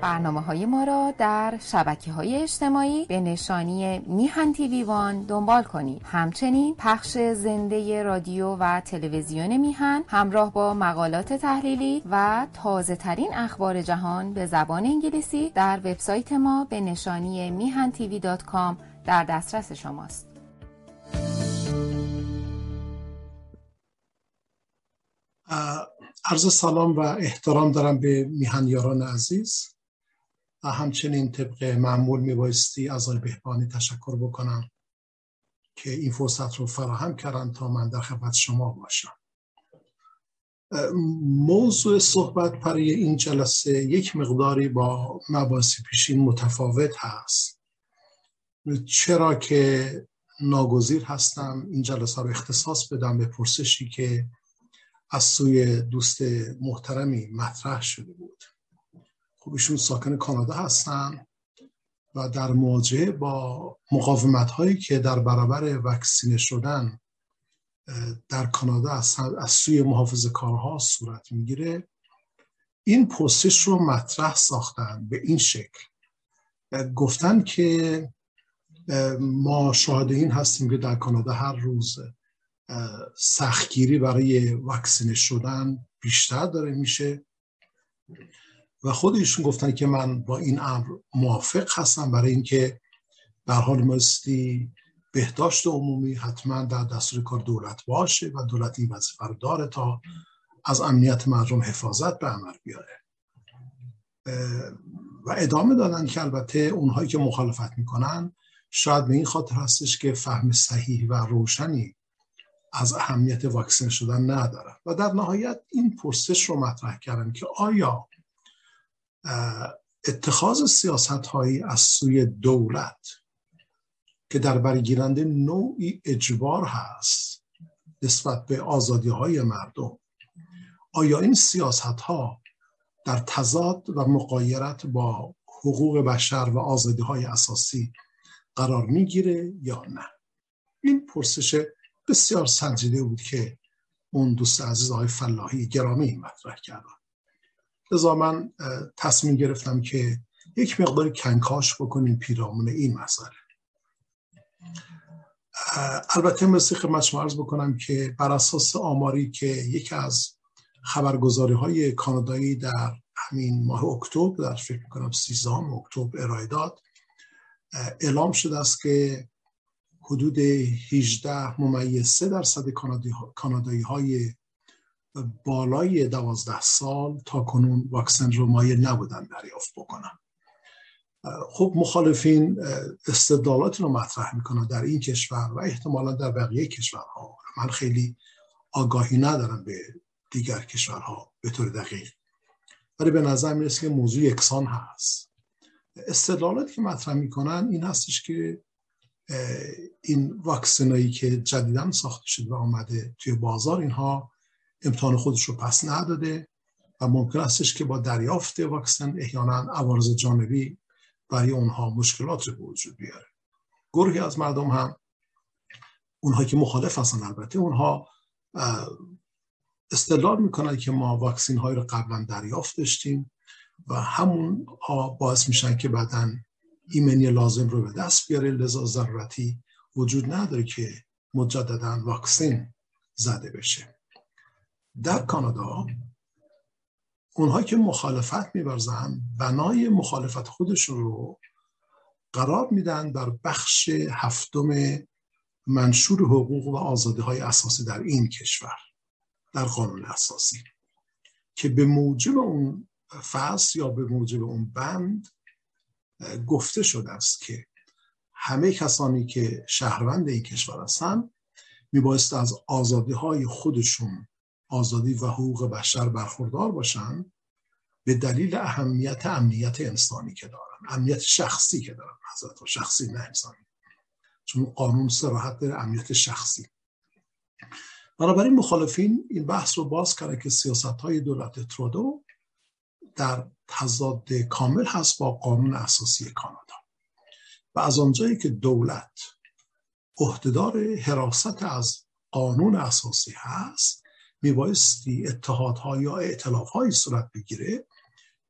برنامه‌های ما را در شبکه‌های اجتماعی به نشانی میهن تیوی وان دنبال کنید. همچنین پخش زنده رادیو و تلویزیون میهن همراه با مقالات تحلیلی و تازه‌ترین اخبار جهان به زبان انگلیسی در وبسایت ما به نشانی mihantv.com در دسترس شماست. عرض سلام و احترام دارم به میهنیاران عزیز و همچنین طبق معمول میبایستی از آقای بهبانی تشکر بکنم که این فرصت رو فراهم کردن تا من در خدمت شما باشم. موضوع صحبت برای این جلسه یک مقداری با مباحث پیشین متفاوت هست، چرا که ناگزیر هستم این جلسه رو اختصاص بدم به پرسشی که از سوی دوست محترمی مطرح شده بود. خب ایشون ساکن کانادا هستن و در مواجهه با مقاومت هایی که در برابر واکسینه شدن در کانادا از سوی محافظه‌کارها صورت میگیره، این پرسش رو مطرح ساختن به این شکل. گفتن که ما شاهد این هستیم که در کانادا هر روز سختگیری برای واکسینه شدن بیشتر داره میشه و خودشون گفتن که من با این امر موافق هستم، برای اینکه در حال ماستی بهداشت عمومی حتما در دستور کار دولت باشه و دولت این وظیفه رو داره تا از امنیت مردم حفاظت به عمل بیاره. و ادامه دادن که البته اونهایی که مخالفت میکنن شاید به این خاطر هستش که فهم صحیح و روشنی از اهمیت واکسینه شدن ندارن و در نهایت این پرسش رو مطرح کردن که آیا اتخاذ سیاست هایی از سوی دولت که در برگیرنده نوعی اجبار هست نسبت به آزادی های مردم، آیا این سیاست ها در تضاد و مغایرت با حقوق بشر و آزادی های اساسی قرار میگیره یا نه؟ این پرسش بسیار سنجیده بود که اون دوست عزیز آقای فلاحی گرامی مطرح کردن. لذا من تصمیم گرفتم که یک مقدار کنکاش بکنیم پیرامون این مسئله. البته مثل خدمت شما عرض بکنم که بر اساس آماری که یکی از خبرگزاری‌های کانادایی در همین ماه اکتبر، در فکر می‌کنم 13 اکتبر ارائه داد، اعلام شده است که حدود 18.3% کانادایی‌های بالای 12 سال تا کنون واکسن رو مایل نبودن دریافت بکنن. خب مخالفین استدلالاتی رو مطرح میکنن در این کشور و احتمالا در بقیه کشورها. من خیلی آگاهی ندارم به دیگر کشورها به طور دقیق، ولی به نظر میرسه که موضوع یکسان هست. استدلالاتی که مطرح میکنن این هستش که این واکسنایی که جدیداً ساخته شده و آمده توی بازار، اینها امتحان خودش رو پس نداده و ممکن استش که با دریافت واکسن احیانا عوارض جانبی برای اونها مشکلات رو به وجود بیاره. گروهی از مردم هم، اونها که مخالف هستن البته، اونها استدلال میکنن که ما واکسین های رو قبلا دریافت داشتیم و همون ها باعث میشن که بعداً ایمنی لازم رو به دست بیاره، لذا ضرورتی وجود نداره که مجدداً واکسن زده بشه. در کانادا اونهایی که مخالفت می‌ورزن بنای مخالفت خودشون رو قرار میدن بر بخش 7 منشور حقوق و آزادی‌های اساسی در این کشور، در قانون اساسی، که به موجب اون فصل یا به موجب اون بند گفته شده است که همه کسانی که شهروند این کشور هستن میبایست از آزادی‌های خودشون، آزادی و حقوق بشر برخوردار باشن به دلیل اهمیت امنیت انسانی که دارن، امنیت شخصی که دارن، حضرت شخصی نه انسانی، چون قانون صراحت داره امنیت شخصی. بنابراین مخالفین این بحث رو باز کردن که سیاست‌های دولت ترودو در تضاد کامل هست با قانون اساسی کانادا و از آنجایی که دولت عهدهدار حراست از قانون اساسی هست، میبایستی اتحادها یا ائتلاف‌های صورت بگیره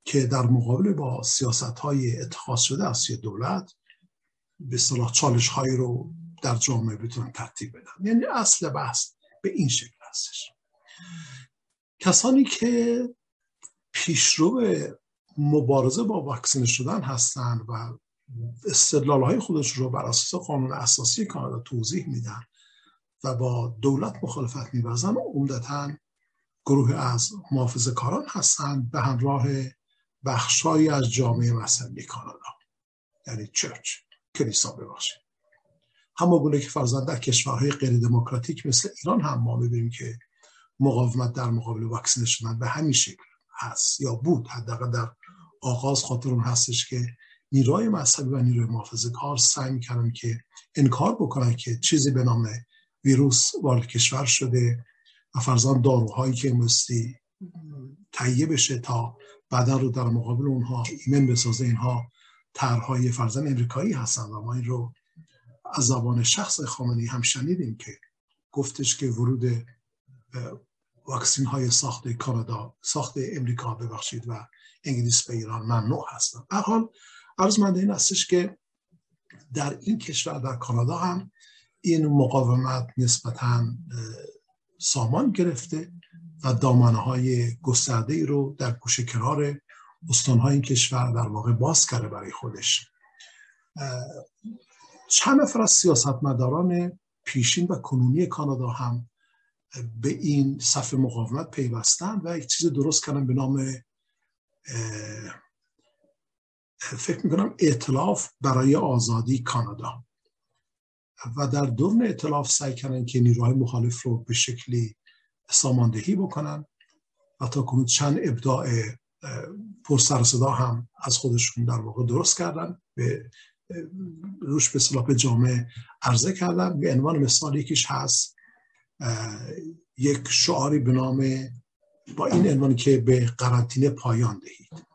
که در مقابل با سیاست‌های اتخاذ شده از سوی دولت به اصطلاح چالش‌هایی رو در جامعه بتونن ترتیب بدن. یعنی اصل بحث به این شکل هستش. کسانی که پیشرو مبارزه با واکسینه شدن هستند و استدلال‌های خودش رو بر اساس قانون اساسی کانادا توضیح میدن و با دولت مخالفت می‌ورزن، عمدتاً گروه از محافظه‌کاران هستند به همراه بخش‌هایی از جامعه مذهبی کانادا، یعنی چرچ، کلیسا ببخشید. همانگونه که فرضاً در کشورهای غیر دموکراتیک مثل ایران هم ما می‌بینیم که مقاومت در مقابل واکسینه شدن به همین شکل هست یا بود. حداقل در آغاز خاطرم هستش که نیروهای مذهبی و نیروهای محافظه‌کار سعی می‌کردن که انکار بکنن که چیزی به نام ویروس وارد کشور شده و فرضاً داروهایی که مستی تهیه بشه تا بعدا رو در مقابل اونها ایمن بسازه. اینها طرحهای فرضاً امریکایی هستن و ما این رو از زبان شخص خامنه‌ای هم شنیدیم که گفتش که ورود واکسین های ساخت کانادا، ساخت امریکا ببخشید و انگلیس به ایران ممنوع هستن. به هر حال عرضمنده این هستش که در این کشور، در کانادا هم این مقاومت نسبتاً سامان گرفته و دامنه‌های گسترده‌ای رو در گوشه کنار استان‌های این کشور در واقع باز کرده برای خودش. چند نفر از سیاستمداران پیشین و کنونی کانادا هم به این صف مقاومت پیوستن و یک چیز درست کردن به نام فکر میکنم ائتلاف برای آزادی کانادا و در درون ائتلاف سعی کردن که نیروهای مخالف رو به شکلی ساماندهی بکنن و تا کنون چند ابداع پر سر و صدا هم از خودشون در واقع درست کردن، به روش به اصطلاح به جامعه عرضه کردن. به عنوان مثال یکیش هست یک شعاری به نام با این عنوان که به قرنطینه پایان دهید،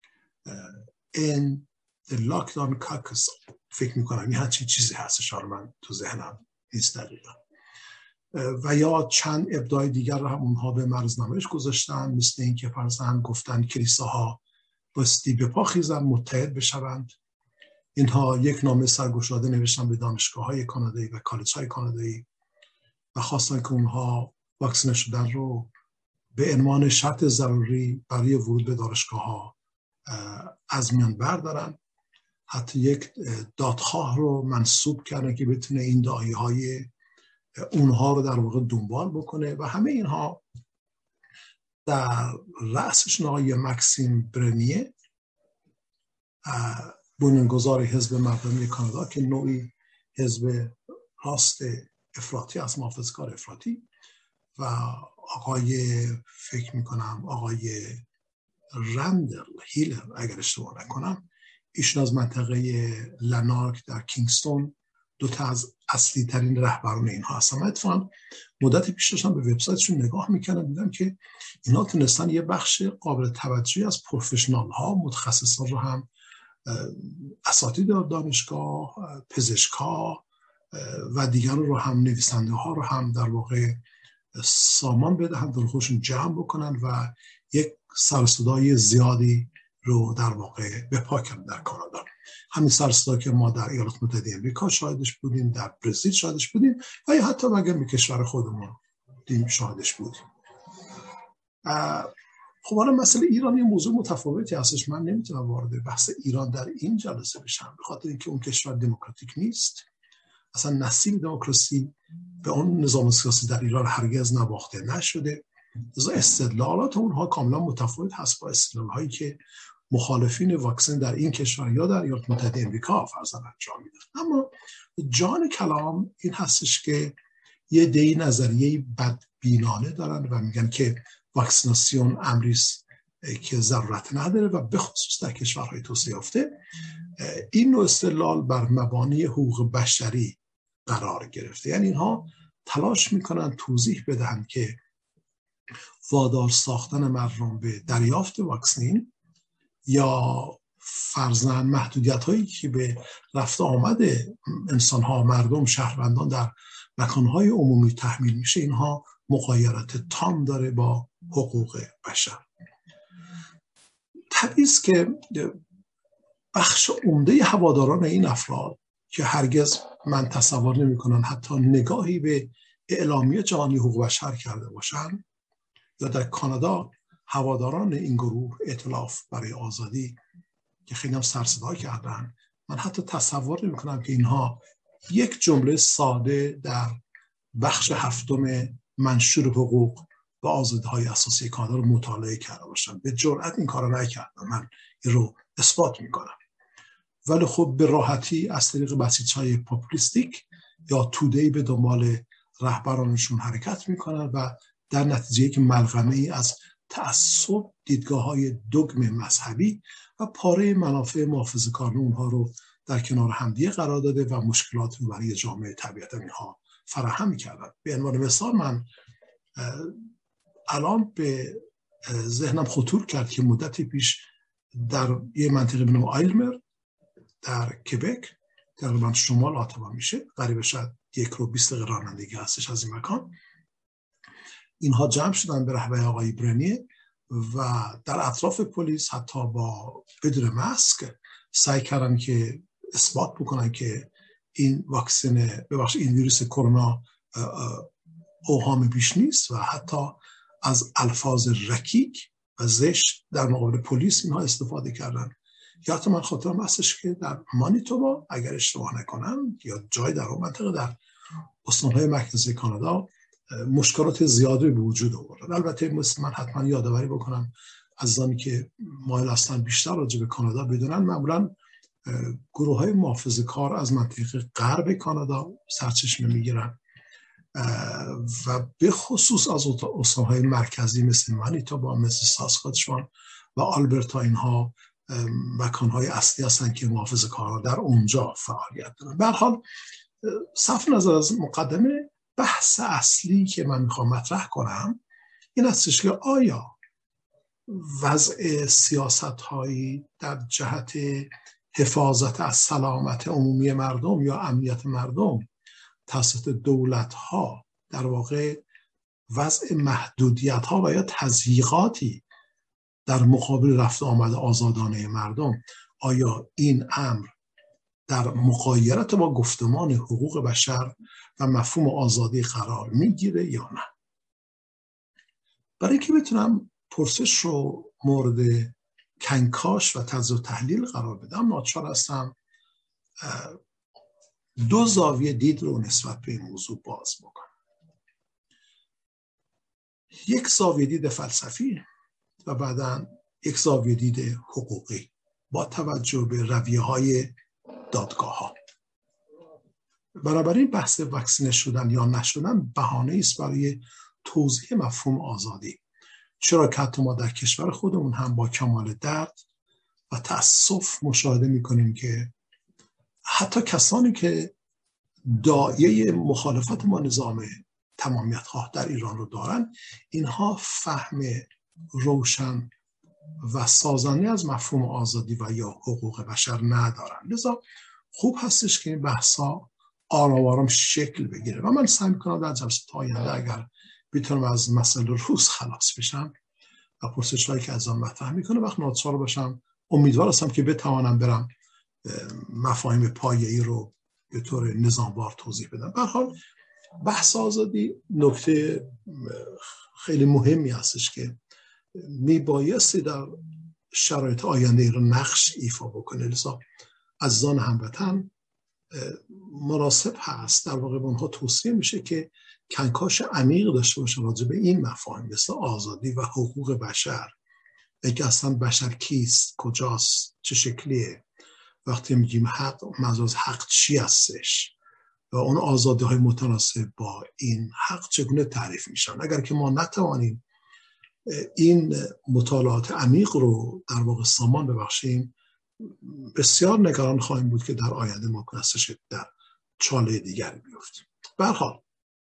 in the lockdown caucus. فکر میکنم یه همچین چیزی هست، شعار من تو ذهنم نیست دقیقا. و یا چند ابداع دیگر رو هم اونها به مرزنامه‌اش گذاشتن، مثل این که فرضاً گفتن کلیساها باستی به پا خیزن، متحد بشوند. اینها یک نامه سرگشاده نوشتن به دانشگاه‌های کانادایی و کالج‌های کانادایی و خواستن که اونها واکسینه شدن رو به عنوان شرط ضروری برای ورود به دانشگاه‌ها از میان بردارن. حتی یک دادخواه رو منصوب کردن که بتونه این دعایی‌های اونها رو در واقع دنبال بکنه و همه اینها در رأسشون آقای مکسیم برنیه، بنیانگذار حزب مردمی کانادا که نوعی حزب راست افراطی از محافظه‌کار افراطی، و آقای فکر میکنم آقای رندل هیلر اگر اشتباه نکنم، ایشون از منطقه لنارک در کینگستون دو تا از اصلی ترین رهبران اینها هستن. من اتفاقا مدت پیش داشتم به وبسایتشون نگاه میکردم، دیدم که اینا تونستن یه بخش قابل توجهی از پروفشنال ها، متخصصان رو هم، اساتید دانشگاه، پزشکا و دیگر رو هم، نویسنده ها رو هم در واقع سامان بدهن، در خودشون جمع بکنن و یک سر و صدای زیادی رو در واقع به پا کردن در کانادا. همین سر و صدا که ما در ایالات متحده آمریکا شاهدش بودیم، در برزیل شاهدش بودیم و یا حتی مگر به کشور خودمون شاهدش بودیم. خب حالا مسئله ایران یه موضوع متفاوتی هستش. من نمیتونم وارد بحث ایران در این جلسه بشم به خاطر اینکه اون کشور دموکراتیک نیست. اصلا نسیم دموکراسی به اون نظام سیاسی در ایران هرگز نواخته نشده. لذا استدلالات اونها کاملا متفاوت هست با استدلال‌هایی که مخالفین واکسن در این کشور یا در ایالات متحده آمریکا فرضاً انجام میدن. اما جان کلام این هستش که یه عده‌ای نظریه بدبینانه دارن و میگن که واکسیناسیون امریست که ضرورت نداره و به خصوص در کشورهای توسعه یافته این نوع استدلال بر مبانی حقوق بشری قرار گرفته. یعنی اینها تلاش میکنن توضیح بدهند که وادار ساختن مردم به دریافت واکسن یا فرضاً محدودیت هایی که به رفت آمد انسان ها، مردم، شهروندان در مکانهای عمومی تحمیل میشه، اینها مغایرت تام داره با حقوق بشر. طبیعی است که بخش عمده هواداران این افراد که هرگز من تصور نمی‌کنم حتی نگاهی به اعلامیه جهانی حقوق بشر کرده باشند، یا در کانادا هواداران این گروه ائتلاف برای آزادی که خیلی هم سر صدا کردن، من حتی تصور نمی‌کنم که اینها یک جمله ساده در بخش 7 منشور حقوق و آزادی‌های اساسی کانادا رو مطالعه کرده باشن. به جرئت این کارو نکردم، من این رو اثبات می‌کنم. ولی خب به راحتی از طریق بسیج‌های پاپولیستیک یا توده‌ای به دنبال رهبرانشون حرکت میکنن و در نتیجه که ملغمه‌ای از تعصب، دیدگاه‌های دوگم مذهبی و پاره منافع محافظه‌کارانه اونها رو در کنار همدیگه قرار داده و مشکلات رو برای جامعه طبیعتا اینها فراهم می‌کردن. به عنوان مثال من الان به ذهنم خطور کرد که مدتی پیش در یه منطقه به نام آیلمر در کبک، تقریبا شمال اتاوا میشه، قریب شاید 1 رو 20 دقیقه رانندگی هستش از این مکان، اینها جمع شدن به رهبری آقای برنیه و در اطراف پلیس حتی با بدون ماسک سعی کردن که اثبات بکنن که این واکسن این ویروس کرونا اوهام بیش نیست و حتی از الفاظ رکیک و زشت در مقابل پلیس اینها استفاده کردن. یا حتی من خاطرم هستش که در مانیتوبا اگر اشتباه نکنم یا جای در اون منطقه در استان‌های مرکزی کانادا مشکلات زیادی به وجود آورد. البته من حتما یادآوری بکنم عزیزانی که مایل هستن بیشتر راجع به کانادا بدونن، معمولا گروه‌های محافظه‌کار از منطقه غرب کانادا سرچشمه میگیرن و به خصوص از استان‌های مرکزی مثل مانیتوبا، مثل ساسکاتچوان و آلبرتا، اینها مکان‌های اصلی هستن که محافظه‌کاران در اونجا فعالیت دارن. به هر حال صرف نظر از مقدمه، بحث اصلی که من میخوام مطرح کنم این هستش که آیا وضع سیاست‌هایی در جهت حفاظت از سلامت عمومی مردم یا امنیت مردم توسط دولت‌ها در واقع وضع محدودیت‌ها و یا تضییقاتی در مقابل رفت آمد آزادانه مردم، آیا این امر در مغایرت با گفتمان حقوق بشر و مفهوم آزادی قرار میگیره یا نه؟ برای که بتونم پرسش رو مورد کنکاش و تجزیه و تحلیل قرار بدم، ناچار هستم 2 زاویه دید رو نسبت به این موضوع باز بکنم. یک زاویه دید فلسفی و بعداً یک زاویه دید حقوقی با توجه به رویه‌های دادگاه‌ها. بنابراین بحث واکسینه شدن یا نشدن بهانه‌ای است برای توضیح مفهوم آزادی، چرا که حتی ما در کشور خودمون هم با کمال درد و تأسف مشاهده می‌کنیم که حتی کسانی که داعیه مخالفت با نظام تمامیت‌خواه در ایران رو دارن، اینها فهم روشن و سازنده از مفهوم آزادی و یا حقوق بشر ندارن. لذا خوب هستش که این بحثا آرام آرام شکل بگیره و من سعی می‌کنم در جلسات آینده اگر بتونم از مسئله روز خلاص بشم و پرسش‌هایی که از آن مطرح می‌کنه وقت ناچار باشم، امیدوار هستم که بتوانم برم مفاهیم پایه‌ای رو به طور نظاموار توضیح بدم. به هر حال بحث آزادی نکته خیلی مهمی هستش که میبایستی در شرایط آینده رو نقش ایفا بکنه. لذا عزیزان هموطن مناسب هست در واقع به اونها توصیه میشه که کنکاش عمیق داشته باشه راجع به این مفاهیم مثل آزادی و حقوق بشر. اینکه اصلا بشر کیست، کجاست، چه شکلیه، وقتی میگیم حق، منظور از حق چی هستش و اون آزادی های متناسب با این حق چگونه تعریف میشن. اگر که ما نتوانیم این مطالعات عمیق رو در واقع سامان ببخشیم، بسیار نگران خواهیم بود که در آینده ما کنستش در چاله دیگری بیفتیم. به هر حال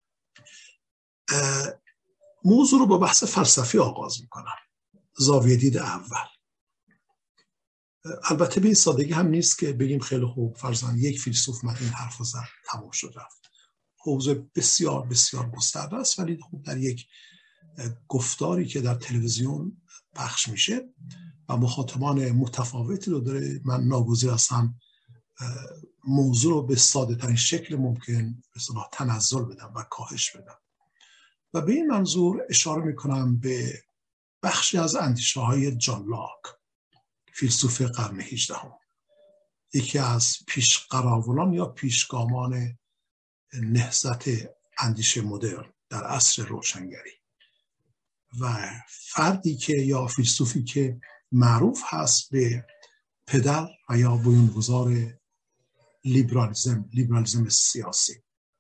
موضوع رو با بحث فلسفی آغاز میکنم. زاویه دید اول، البته به این سادگی هم نیست که بگیم خیلی خوب فرضاً یک فیلسوف من این حرف زد تمام شد رفت. حوزه بسیار بسیار گسترده است، ولی خوب در یک گفتاری که در تلویزیون پخش میشه و مخاطبان متفاوتی رو داره، من ناگزیر هستم موضوع رو به ساده ترین شکل ممکن به اصطلاح تنزل بدم و کاهش بدم و به این منظور اشاره میکنم به بخشی از اندیشه های جان لاک، فیلسوف قرن 18، یکی از پیشقراولان یا پیشگامان نهضت اندیشه مدرن در عصر روشنگری و فردی که یا فیلسوفی که معروف هست به پدر و یا بنیانگذار لیبرالیسم سیاسی.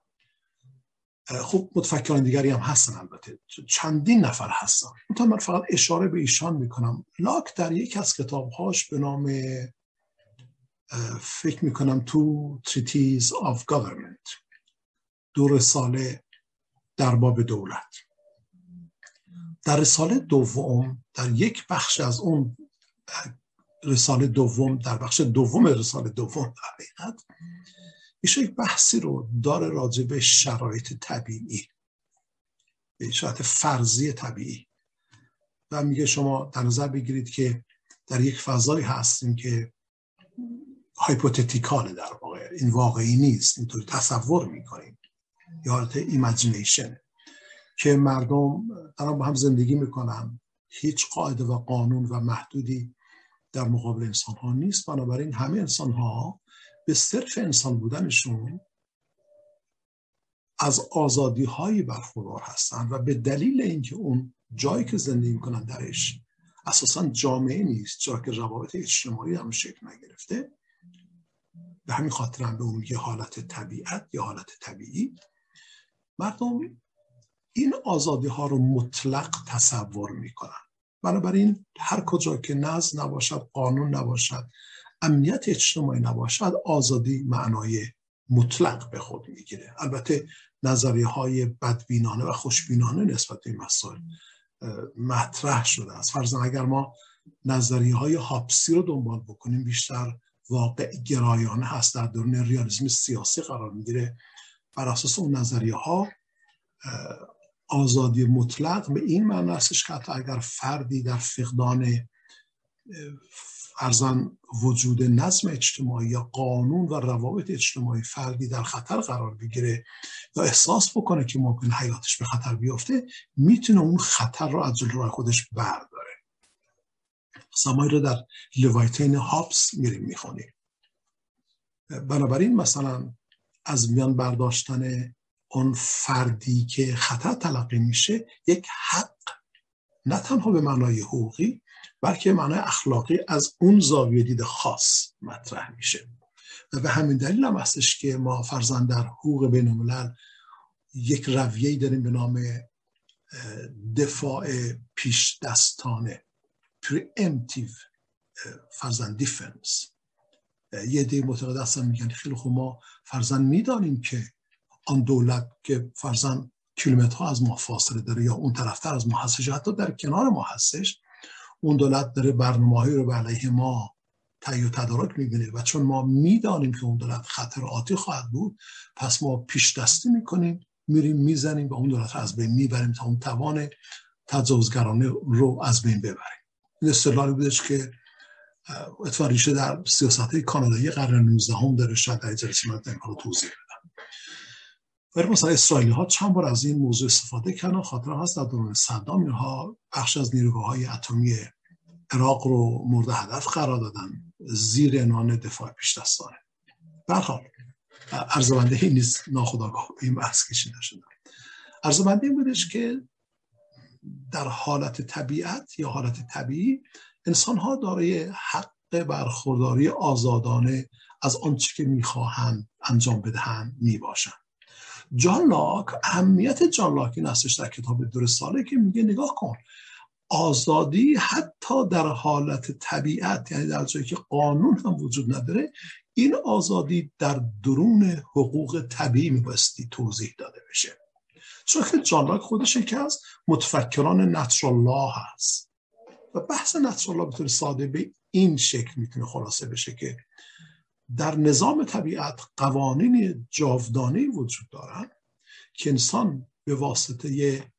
خب متفکران دیگری هم هستن، البته چندین نفر هستن، من فقط اشاره به ایشان میکنم. لاک در یک از کتابهاش به نام فکر میکنم تو Treatise of Government، 2 رساله در باب دولت، در رساله دوم، در یک بخش از اون رساله دوم، در بخش دوم رساله دوم در حقیقت ایشون یک بحثی رو داره راجع به شرایط طبیعی، به شرایط فرضی طبیعی و میگه شما در نظر بگیرید که در یک فضایی هستیم که هایپوتتیکاله، در واقع این واقعی نیست، اینطوری تصور میکنیم، یا حالت ایمیجینیشن که مردم دارن با هم زندگی میکنن، هیچ قاعده و قانون و محدودی در مقابل انسان ها نیست، بنابراین همه انسان ها به صرف انسان بودنشون از آزادی هایی برخوردار هستند و به دلیل اینکه اون جایی که زندگی میکنن درش اساساً جامعه نیست، جایی که روابط اجتماعی هم شکل نگرفته، به همین خاطر هم به اون میگه حالت طبیعت یا حالت طبیعی. مردم این آزادی ها رو مطلق تصور میکنن، بنابراین هر کجا که نظم نباشد، قانون نباشد، امنیت اجتماعی نباشد، آزادی معنای مطلق به خود میگیره. البته نظریه های بدبینانه و خوشبینانه نسبت به این مسائل مطرح شده است. فرضاً اگر ما نظریه های هابسی رو دنبال بکنیم، بیشتر واقع گرایانه هست، در درون ریالیسم سیاسی قرار میگیره. بر اساس اون نظریه ها آزادی مطلق به این معنی هستش که حتی اگر فردی در فقدان فرضاً وجود نظم اجتماعی یا قانون و روابط اجتماعی فردی در خطر قرار بگیره یا احساس بکنه که ممکن حیاتش به خطر بیفته، میتونه اون خطر رو از جلوی خودش برداره. سمایی رو در لوایتین هابس میریم میخونیم. بنابراین مثلا از میان برداشتن اون فردی که خطر تلقی میشه یک حق، نه تنها به معنای حقوقی بلکه معنای اخلاقی از اون زاویه دید خاص مطرح میشه و به همین دلیل هم هستش که ما فرضاً در حقوق بین الملل یک رویه‌ای داریم به نام دفاع پیش دستانه، preemptive فرضاً defense. یه عده معتقد هستن میگن خیلی خوب، ما فرضاً میدانیم که آن دولت که فرضاً کیلومترها از ما فاصله داره یا اون طرفتر از ما هستش، حتی در کنار ما هستش، اون دولت داره برنامه‌هایی رو به علیه ما تهیه و تدارک می‌بینه و چون ما میدانیم که اون دولت خطر آتی خواهد بود، پس ما پیش دستی میکنیم، میریم میزنیم و اون دولت رو از بین میبریم تا اون توان تجاوزگرانه رو از بین ببریم. این اصطلاحی بودش که اتفاقا ریشه در سیاست‌های کانادایی قرن 19 هم داره. شاید در جلسه من این رو توضیح بدم. ولی مثلا اسرائیلی ها چند بار از این موضوع استفاده کردن. خاطر هست در دوران صدام اینها بخش از نیروگاه‌های اتمی عراق رو مورد هدف قرار دادن زیر عنوان دفاع پیش دستانه. به هر حال عرض‌بنده این نیست ناخودآگاه این بحث کشیده شده. عرض‌بنده این بودش که در حالت طبیعت یا حالت طبیعی انسان ها دارای حق برخورداری آزادانه از آنچه که میخواهند انجام بدهند میباشند. جان لاک، اهمیت جان لاک این هستش در کتاب 2 رساله که میگه نگاه کن، آزادی حتی در حالت طبیعت، یعنی در جایی که قانون هم وجود نداره، این آزادی در درون حقوق طبیعی میبایستی توضیح داده بشه. چون که جان لاک خودش یکی از متفکران نچرال لا هست و بحث نچرال لا به طور ساده به این شکل میتونه خلاصه بشه که در نظام طبیعت قوانین جاودانه‌ای وجود دارن که انسان به واسطه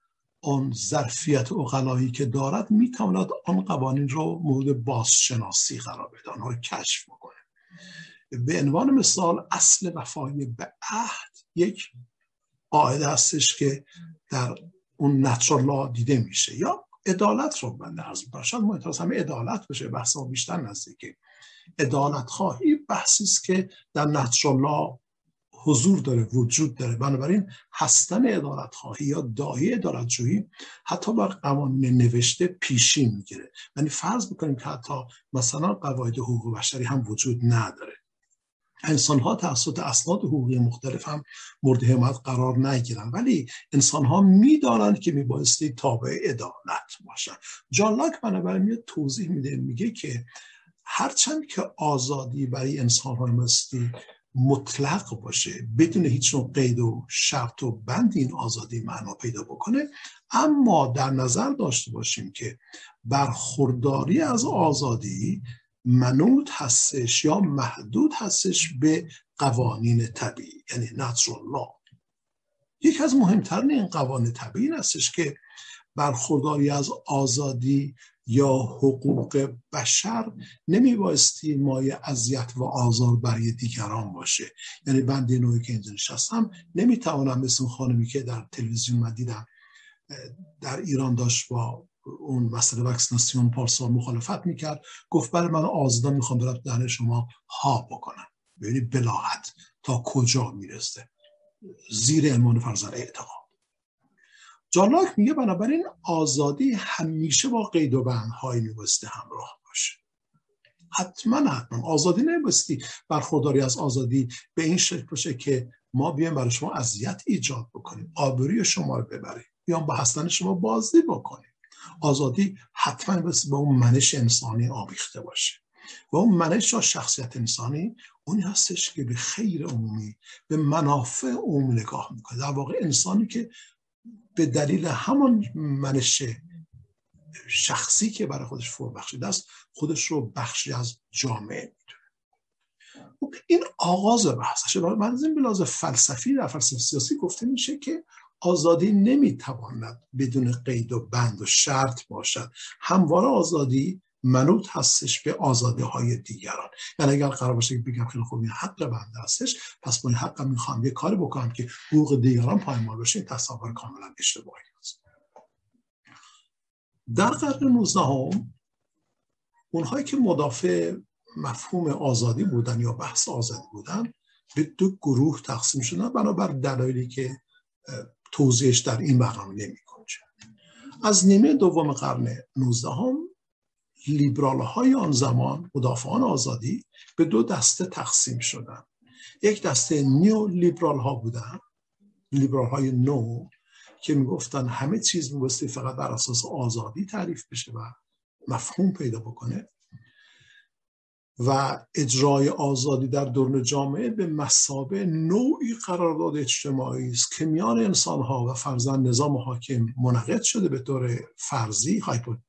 اون ظرفیت عقلایی که دارد میتواند آن قوانین رو مورد بازشناسی قرار بده، آنها رو کشف بکنه. به عنوان مثال اصل وفای به عهد یک قاعده هستش که در اون نچرال لا دیده میشه، یا عدالت رو من عرض می‌کنم. شاید مهم از همه عدالت بشه، بحث ما بیشتر نزدیکه. عدالت خواهی بحثی است که در نچرال لا حضور داره، وجود داره. بنابراین هستن عدالت خواهی یا داعی عدالت جویی حتی بر قوانین نوشته پیشی میگیره. یعنی فرض بکنیم که حتی مثلا قواعد حقوق بشری هم وجود نداره، انسان‌ها توسط اسناد حقوقی مختلف هم مورد حمایت قرار نگیرن، ولی انسان‌ها میدانند که میبایستی تابع عدالت باشن. جان لاک بنابراین میاد توضیح میده، میگه که هرچند که آزادی برای انسان‌ها بایستی مطلق باشه، بدون هیچ نوع قید و شرط و بند این آزادی معنا پیدا بکنه، اما در نظر داشته باشیم که برخورداری از آزادی منوط هستش یا محدود هستش به قوانین طبیعی، یعنی نچرال لا. یکی از مهمترین این قوانین طبیعی هستش که برخورداری از آزادی یا حقوق بشر نمیبایستی مایه اذیت و آزار برای دیگران باشه. یعنی بنده نوعی که اینجا نشستم نمیتوانم مثل اون خانمی که در تلویزیون من دیدم در ایران داشت با اون مسئله واکسیناسیون پارسال مخالفت میکرد، گفت برای من آزادم میخوام برم دهن شما ها بکنم. ببینید بلاغت تا کجا میرسه زیر عنوان فرضاً اعتقاد. جان لاک میگه بنابراین آزادی همیشه با قید و بندهای میبایستی همراه باشه. حتما آزادی نمیبایستی برخورداری از آزادی به این شکل باشه که ما بیایم برای شما اذیت ایجاد بکنیم، آبروی شما رو ببریم، بیام با هستن شما بازی بکنیم. آزادی حتما باید با اون منش انسانی آمیخته باشه و اون منش یا شخصیت انسانی اونی هستش که به خیر عمومی، به منافع عمومی نگاه میکنه. در واقع انسانی که به دلیل همان منش شخصی که برای خودش فرو بخشیده است خودش رو بخشی از جامعه میدونه. این آغاز بحثشه. من از این بلاز فلسفی در فلسفه سیاسی گفته میشه که آزادی نمیتواند بدون قید و بند و شرط باشد. همواره آزادی منوط هستش به آزادی های دیگران. یعنی اگر قرار باشه که بگم خیلی خوب این حق بنده هستش، پس با این حق میخوام یه کاری بکنم که حقوق دیگران پایمال بشه، این تصور کاملا اشتباهی است. در قرن 19 اونهایی که مدافع مفهوم آزادی بودن یا بحث آزادی بودن به دو گروه تقسیم شدن بنابر دلایلی که توضیحش در این برنامه نمی‌کنه. از نیمه دوم قرن 19 لیبرال های آن زمان، مدافعان آزادی، به دو دسته تقسیم شدن. یک دسته نیو لیبرال ها بودن، لیبرال های نو که میگفتن همه چیز میبایستی فقط بر اساس آزادی تعریف بشه و مفهوم پیدا بکنه و اجرای آزادی در درون جامعه به مثابه نوعی قرارداد اجتماعی است که میان انسان‌ها و فرضاً نظام حاکم منعقد شده به طور فرضی،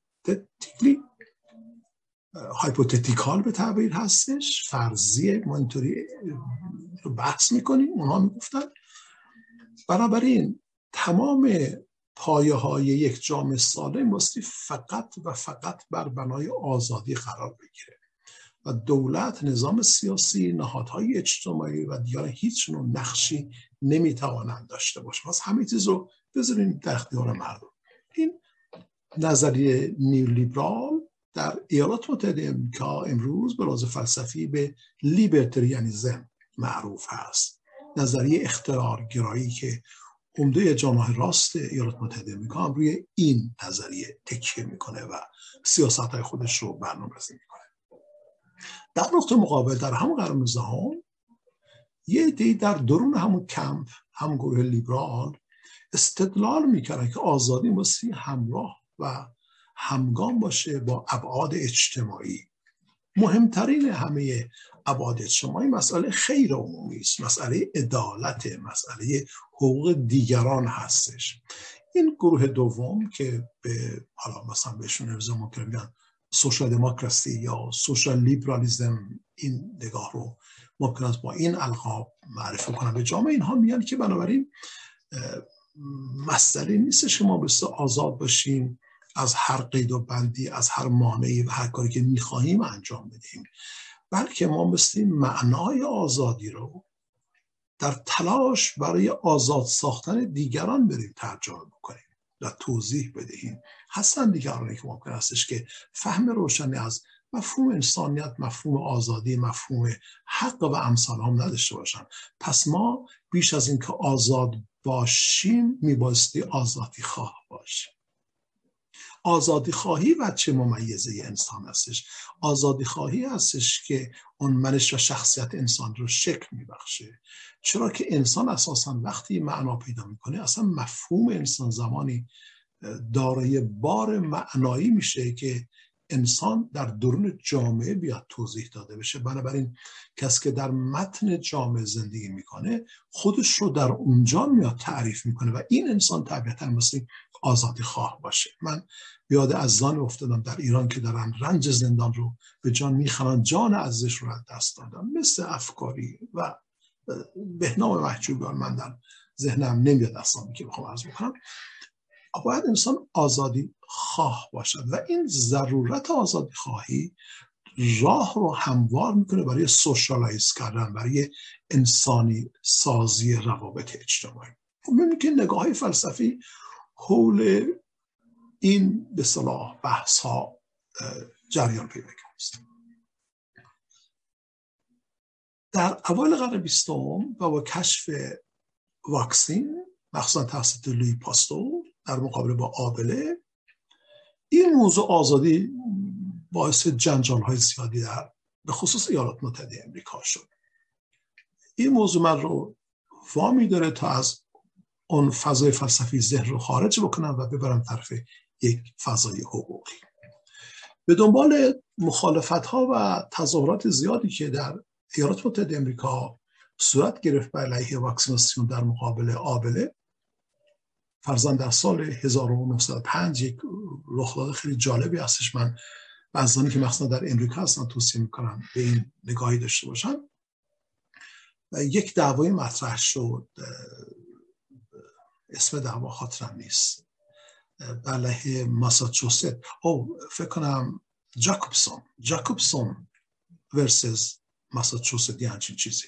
هایپوتتیکال به تعبیر هستش، فرضیه. ما اینطوری رو بحث میکنیم. اونها میگفتن بنابراین تمام پایه های یک جامعه سالم باستی فقط و فقط بر بنای آزادی قرار بگیره و دولت، نظام سیاسی، نهادهای اجتماعی و دیگر هیچ نوع نقشی نمیتوانند داشته باشه. پس همه چیز رو بذاریم در اختیار مردم. این نظریه نیولیبرال در ایالات متحده آمریکا امروز به لحاظ فلسفی به لیبرتریانیسم معروف هست. نظریه اختیارگرایی که عمده جناح راست ایالات متحده آمریکا هم روی این نظریه تکیه میکنه و سیاست‌های خودش رو برنامه‌ریزی میکنه. در نقطه مقابل در همون قرن 19 یه عده‌ای در درون همون کمپ، همون گروه لیبرال استدلال میکنه که آزادی بایستی همراه و همگام باشه با ابعاد اجتماعی. مهمترین همه ابعاد اجتماعی مسئله خیر عمومی است، مسئله عدالت، مسئله حقوق دیگران هستش. این گروه دوم که به حالا مثلا بهشون امروزه ممکنه بگن سوشال دموکراسی یا سوشال لیبرالیسم، این نگاه رو ممکن است با این القاب معرفی کنن به جامعه. اینها میگن که بنابراین مسئله نیستش که ما بسیار آزاد باشیم از هر قید و بندی، از هر مانعی و هر کاری که میخواهیم انجام بدیم، بلکه ما بسیار معنای آزادی رو در تلاش برای آزاد ساختن دیگران بریم ترجمه بکنیم و توضیح بدهیم. هستن دیگرانی که ممکن هستش که فهم روشنی از مفهوم انسانیت، مفهوم آزادی، مفهوم حق و امثال هم نداشته باشن. پس ما بیش از این که آزاد باشیم میبایستی آزادی خواه باشیم. آزادی خواهی بچه ممیزه انسان هستش. آزادی خواهی هستش که اون منش و شخصیت انسان رو شکل میبخشه. چرا که انسان اساساً وقتی معنا پیدا میکنه، اصلا مفهوم انسان زمانی دارای بار معنایی میشه که انسان در درون جامعه بیاد توضیح داده بشه. بنابراین کسی که در متن جامعه زندگی میکنه خودش رو در اونجا میاد تعریف میکنه و این انسان طبیعتاً مثل آزادی خواه باشه. من یاد عزیزان افتادم در ایران که دارن رنج زندان رو به جان میخرن، جان عزیزش رو از دست دادن، مثل افکاری و بهنام محجوبیان. من در ذهنم نمیاد اسامی که بخوام عرض بکنم. باید انسان آزادی خواه باشد و این ضرورت آزادی خواهی راه رو هموار میکنه برای سوشالایز کردن، برای انسانی سازی روابط اجتماعی. میبینید که نگاه‌های فلسفی حول این به صلاح بحث ها جریان پیدا کرده. در اوایل قرن 20 و با کشف واکسین مخصوصا توسط لویی پاستور در مقابله با آبله، این موضوع آزادی باعث جنجال های زیادی در به خصوص ایالات متحده امریکا شد. این موضوع من رو وامی داره تا از اون فضای فلسفی ذهن رو خارج بکنم و ببرم طرف یک فضای حقوقی. به دنبال مخالفت ها و تظاهرات زیادی که در ایالات متحده امریکا صورت گرفت بر علیه واکسیناسیون در مقابل آبله، فرضاً در سال 1905 یک رخداد خیلی جالبی هستش. من بعضانی که مثلا در امریکا هستن توصیه میکنم به این نگاهی داشته باشن. و یک دعوای مطرح شد، اسم دعوا خاطرم نیست، بر علیه ماساچوست، فکر کنم جاکوبسون ورسس ماساچوست، یه همچین چیزی.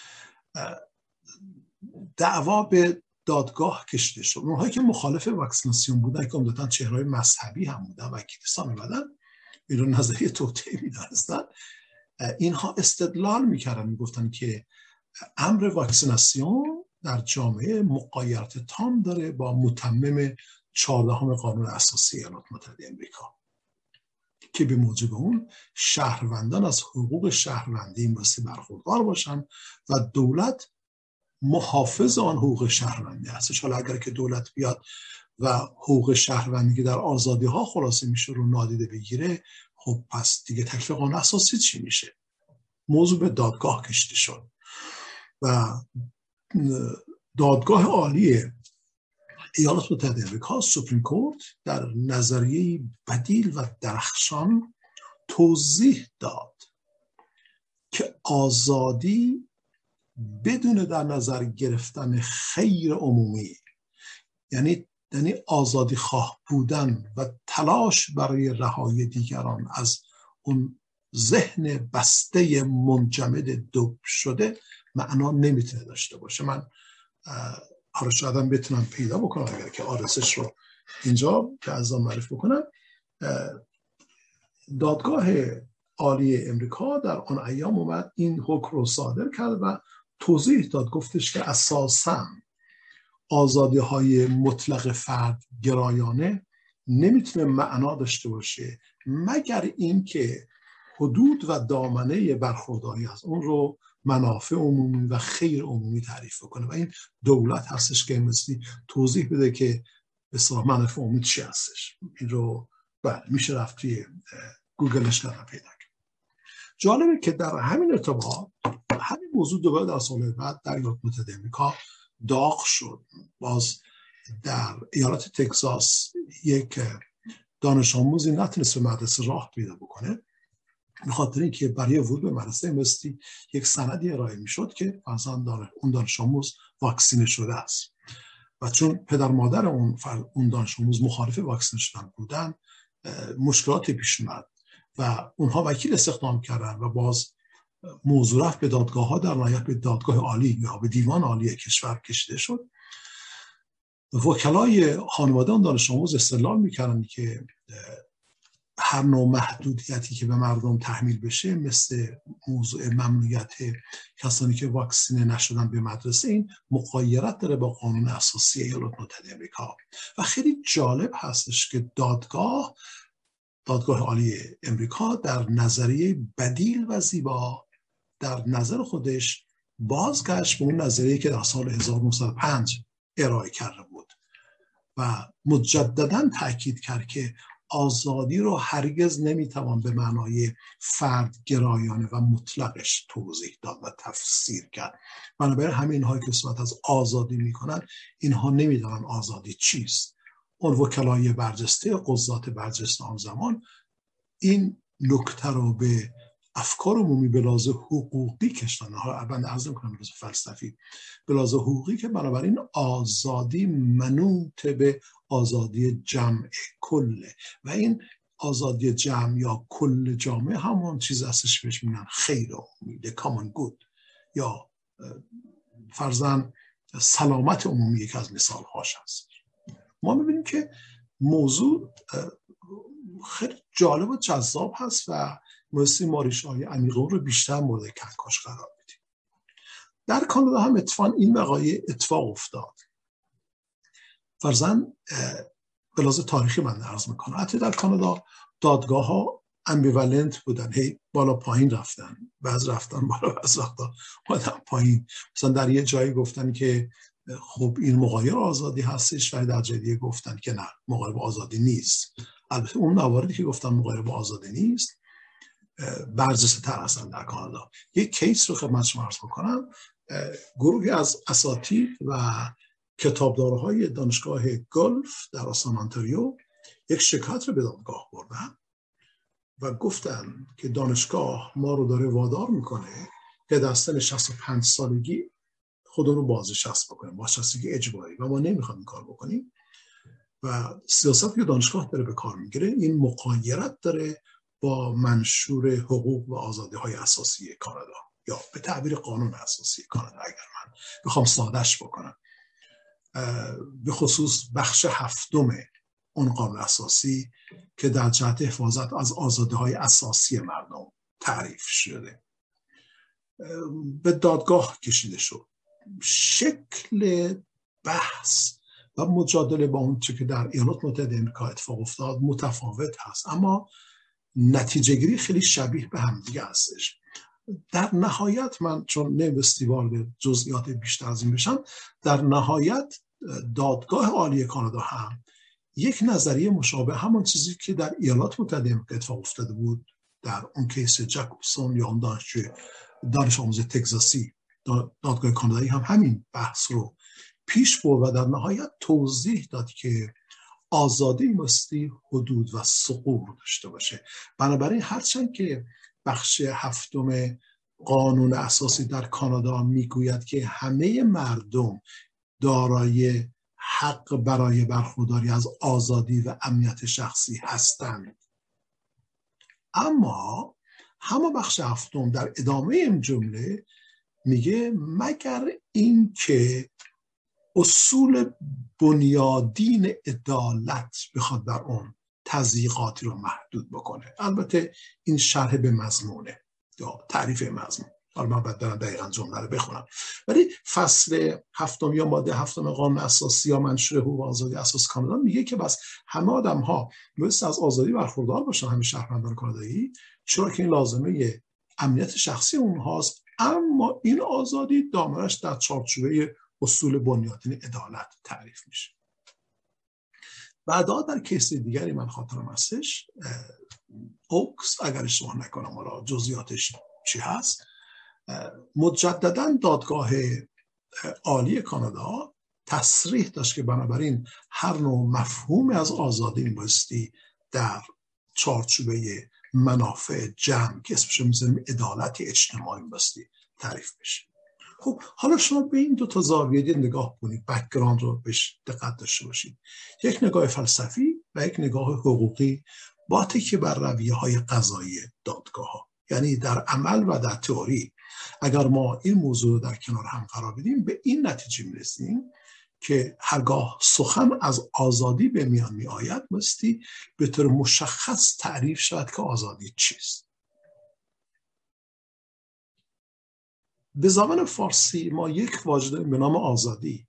دعوا به دادگاه کشیده شد. اونهایی که مخالف واکسیناسیون بودن که عمدتاً چهرهای مذهبی هم بودن و کلیسا می‌بودن، این رو نظریه توطئه می‌دانستن، اینها استدلال می‌کردن، می‌گفتن که امر واکسیناسیون در جامعه مغایرت تام داره با متمم 14 قانون اساسی ایالات متحده امریکا که به موجب اون شهروندان از حقوق شهروندی بایستی برخوردار باشن و دولت محافظ آن حقوق شهروندی هستش. حالا اگر که دولت بیاد و حقوق شهروندی که در آزادی ها خلاصه میشه رو نادیده بگیره، خب پس دیگه تکلیف قانون اساسی چی میشه؟ موضوع به دادگاه کشیده شد و دادگاه عالی ایالات متحده امریکا، سوپریم کورت، در نظریه بدیل و درخشان توضیح داد که آزادی بدون در نظر گرفتن خیر عمومی، یعنی آزادی خواه بودن و تلاش برای رهایی دیگران از اون ذهن بسته منجمد دوب شده، معنا نمیتونه داشته باشه. من شاید هم بتونم پیدا بکنم اگر که آرسش رو اینجا که از آن معرف بکنم. دادگاه عالی امریکا در آن ایام اومد این حکم رو صادر کرد و توضیح داد، گفتش که اساساً آزادی های مطلق فرد گرایانه نمیتونه معنا داشته باشه مگر اینکه حدود و دامنه برخورداری از اون رو منافع عمومی و خیر عمومی تعریف کنه و این دولت هستش که مثلی توضیح بده که به اصطلاح منافع عمومی چی هستش. این رو میشه رفت توی گوگلش کردن پیدا کرد. جالبه که در همین ارتباط همین موضوع دوباره در سال بعد در ایالات متحده امریکا داغ شد. باز در ایالت تگزاس یک دانش آموزی نتونست به مدرسه راه پیدا بکنه، به خاطر اینکه برای ورود به مدرسه مستی یک سندی ارائه میشد که مثلا اون دانش آموز واکسینه شده است و چون پدر مادر اون دانش آموز مخالف واکسینه شدن بودن، مشکلات پیش اومد و اونها وکیل استخدام کردن و باز موضوع رفت به دادگاه ها، در نهایت به دادگاه عالی یا به دیوان عالی کشور کشیده شد. وکلای خانواده اون دانش آموز استدلال میکردن که هر نوع محدودیتی که به مردم تحمیل بشه، مثل موضوع ممنوعیت کسانی که واکسینه نشدن به مدرسه، این مغایرت داره با قانون اساسی ایالات متحده آمریکا. و خیلی جالب هستش که دادگاه عالی امریکا در نظریه بدیل و زیبا در نظر خودش بازگشت به اون نظریه که در سال 1905 ارائه کرده بود و مجدداً تأکید کرد که آزادی رو هرگز نمیتوان به معنای فردگرایانه و مطلقش توضیح داد و تفسیر کرد. بنابراین همه اینهایی که صحبت از آزادی میکنن، اینها نمیدونن آزادی چیست. اون وکلای برجسته، قضات برجسته آن زمان، این نکته رو به افکار عمومی به لحاظ حقوقی کشتن. حالا من عرض میکنم به لحاظ فلسفی، به لحاظ حقوقی، که بنابراین آزادی منوط به آزادی جمع کله و این آزادی جمع یا کل جامعه همون چیز هستش بهش میگن خیر عمومی، the common good، یا فرضاً سلامت عمومی یک از مثال هاش هست. ما میبینیم که موضوع خیلی جالب و جذاب هست و مثل ماریش‌های عمیق‌اون رو بیشتر مورد کنکاش قرار بدیم. در کانادا هم اتفاقاً این وقایع اتفاق افتاد. فرضاً به لحاظ تاریخی من عرض میکنم، حتی در کانادا دادگاه ها امبیوالنت بودن، هی بالا پایین رفتن، بعض رفتن بالا، بعض رفتن پایین. مثلا در یه جایی گفتن که خب این مغایر آزادی هستش، ولی در جای دیگه گفتن که نه، مغایر با آزادی نیست. البته اون مواردی که گفتن مغایر با آزادی نیست برجسته تر هستن در کانادا. یک کیس رو خدمت شما عرض بکنم. گروهی از اساتید و کتابدارهای دانشگاه گلف در آستان آنتاریو یک شکایت رو به دادگاه بردن و گفتن که دانشگاه ما رو داره وادار میکنه که در سن 65 سالگی خودمون رو بازنشست بکنیم، بازنشستگی اجباری، و ما نمیخوایم این کار بکنیم و سیاست که دانشگاه داره به کار میگیره این مغایرت داره با منشور حقوق و آزادی‌های اساسی کانادا، یا به تعبیر قانون اساسی کانادا اگر من بخوام سادهش بکنم، به خصوص بخش 7 اون قانون اساسی که در جهت حفاظت از آزادی‌های اساسی مردم تعریف شده به دادگاه کشیده شد. شکل بحث و مجادله با اون چه که در ایالات متحده آمریکا اتفاق افتاد متفاوت هست، اما نتیجه گیری خیلی شبیه به هم دیگه هستش. در نهایت من چون نمی‌بایستی وارد جزئیات بیشتر از این بشم، در نهایت دادگاه عالی کانادا هم یک نظریه مشابه همون چیزی که در ایالات متحده آمریکا اتفاق افتاده بود در اون کیس جکوبسون یا اون دانش آموز تگزاسی، دادگاه کانادایی هم همین بحث رو پیش برد و در نهایت توضیح داد که آزادی مستی حدود و ثغور داشته باشه. بنابراین هرچند که بخش 7 قانون اساسی در کانادا میگوید که همه مردم دارای حق برای برخورداری از آزادی و امنیت شخصی هستند، اما همه بخش 7 در ادامه این جمله میگه مگر این که اصول بنیادین عدالت بخواد در اون تضییقاتی رو محدود بکنه. البته این شرح به مضمونه یا تعریف مضمون، حالا من باید برم دقیقا جمله رو بخونم، ولی فصل 7 یا ماده 7 قانون اساسی یا منشور حقوق و آزادی اساسی کانادا میگه که بس همه آدم ها باید از آزادی برخوردار باشن، همه شهروندان کانادایی، چرا که این لازمه امنیت شخصی اونهاست، اما این آزادی دامنش در چارچوبه اصول بنیادین عدالت تعریف میشه. بعدا در کیس دیگری من خاطرم هستش، اوکس اگر اشتباه نکنم، حالا جزئیاتش چی هست، مجددا دادگاه عالی کانادا تصریح داشت که بنابراین هر نوع مفهوم از آزادی میبایستی در چارچوبه منافع جمع که اسمش میذاریم عدالت اجتماعی میبایستی تعریف بشه. خب حالا شما به این دو تا زاویه نگاه کنید، بک‌گراند رو بهش دقت داشته باشید. یک نگاه فلسفی و یک نگاه حقوقی با تکیه بر رویه‌های قضایی دادگاه‌ها. یعنی در عمل و در تئوری اگر ما این موضوع رو در کنار هم قرار بدیم به این نتیجه میرسیم که هرگاه سخن از آزادی به میان می آید بایستی به طور مشخص تعریف شود که آزادی چیست. به زبان فارسی ما یک واژه داریم به نام آزادی،